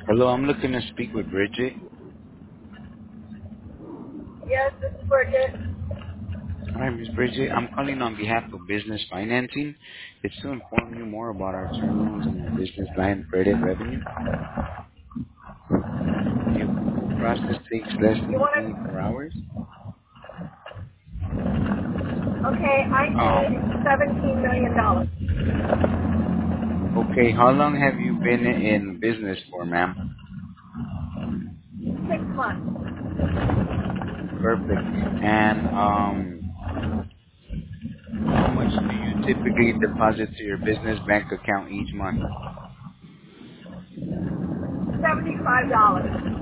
Hello, I'm looking to speak with Bridget. Yes, this is Bridget. Hi, Ms. Bridget. I'm calling on behalf of Business Financing. It's to inform you more about our term loans and our business line credit revenue. The approval process takes less You than want 24 hours. to? Okay, I Um, need $17 million. okay, how long have you been in business for, ma'am? 6 months. Perfect. And how much do you typically deposit to your business bank account each month? $75.